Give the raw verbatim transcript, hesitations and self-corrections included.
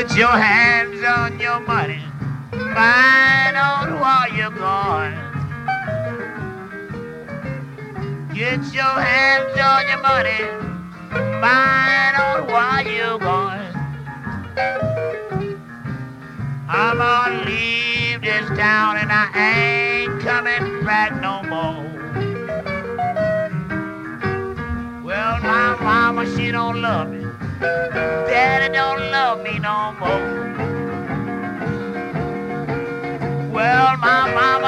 Get your hands on your money. Find out where you're going. Get your hands on your money. Find out where you're going. I'm gonna leave this town and I ain't coming back no more. Well, my mama, she don't love me. Daddy don't love me no more. Well, my mama